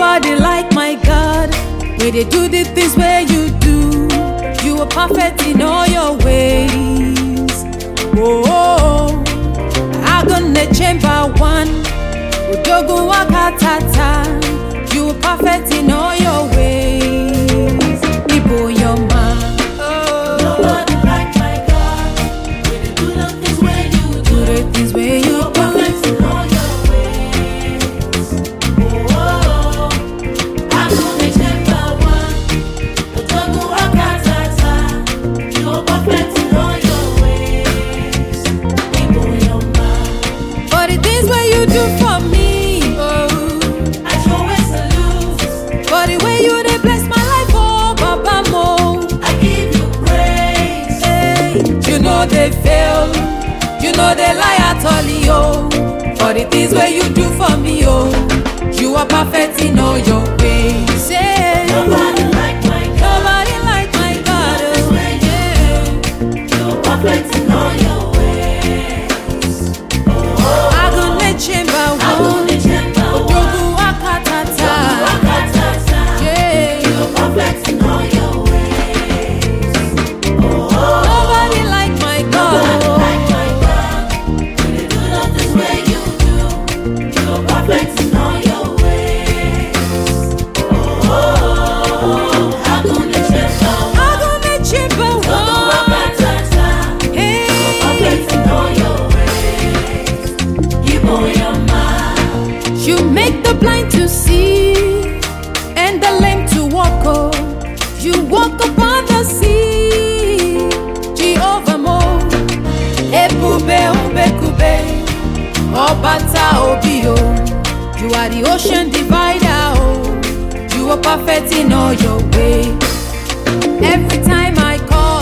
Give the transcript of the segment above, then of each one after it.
Nobody like my God, where they do the things where you do. You are perfect in all your ways. Oh, I'm gonna chamber one. Udogu wakatata. You are perfect in all your ways. Ibo yoma. Nobody like my God, where they do the things where you do. Do the things where you do. Perfect in all your ways. Oh, I'm gonna chamber one. Udogu wakatata. You are perfect in all your ways. Ibo yoma. For the things where you do for me, oh. I always salute. For the way you dey bless my life, oh, Baba Mo. I give you praise. Hey, you know they fail, you know they lie at all, oh. For the things where you do for me, oh. You are perfect in all your ways. Hey, Nobody like my God. nobody like my God, oh. Yeah. You're perfect in all your ways. I'm gonna chamber I'm one. gonna chamber one. Odogu wakatata. Wakatata. Yeah. You're perfect in all your ways. Nobody like my God. Nobody like my God. When you do the things where you do, you're perfect in all your ways. I'm gonna chamber one. I'm gonna chamber one. Wakatata. Hey. Perfect in all your ways. You boy your mind. You make the blind to see and the lame to walk. Oh, you walk upon the sea, Jehovah Mo. Ebube ubekube, Obata obio. You are the ocean divider. Oh, you are perfect in all your ways. Every time I call,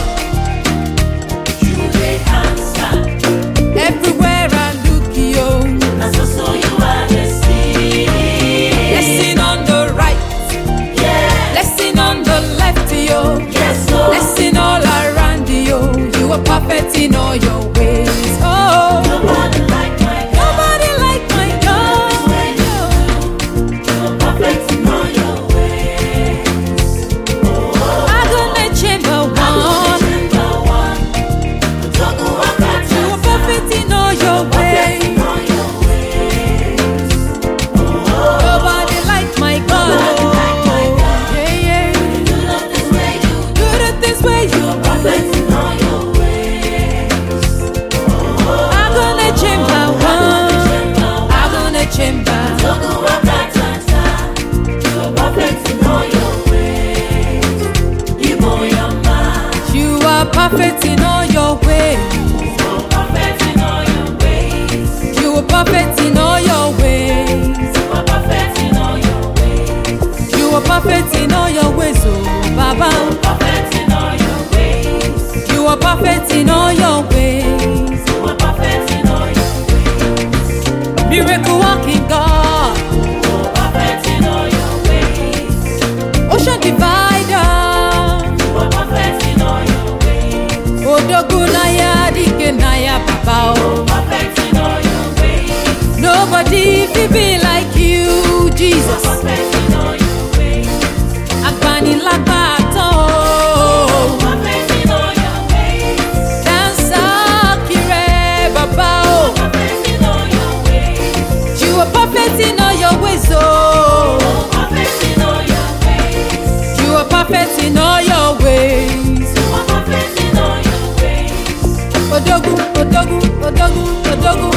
You may answer. everywhere I look, yo. That's also you are the sea. Blessing on the right, Yeah. blessing on the left, yo. Yes, Lord. Blessing all around you. You are perfect in all your ways. Oh, Nobody like my God. nobody like my God. You're perfect in all your ways. I'm gonna chamber one. Chamber one. Udogu wakatata. You are perfect in all your Perfect ways. in all your ways. Nobody like my God. Nobody like my God. Yeah, yeah. Do the things where you do. Do the things where you You're perfect in all your ways. I'm gonna chamber one. I'm gonna chamber. Udogu wakatata. You're perfect in all your ways. You boy your mind. You are perfect in all your ways. You're perfect in all your ways. You are perfect in all your ways. You're perfect in all your ways. You are perfect in all your ways, oh Baba. Perfect in all your ways. You are perfect in all your ways. You're perfect in all your ways. Miracle walking God, You're perfect in all your ways. ocean divider. You're perfect in all your ways. Odogu naya dike naya Baba. Oh. You're perfect in all your ways. Nobody fit be like you, Jesus. Perfect in all your ways. Agbani lagbato. Perfect in all your ways. Dansa kire Baba. Oh. Perfect in all your ways. You are perfect in all your ways, oh. Perfect in all your ways. You are perfect in all your ways. You're perfect in all your ways. Odogu, Odogu, Odogu, Odogu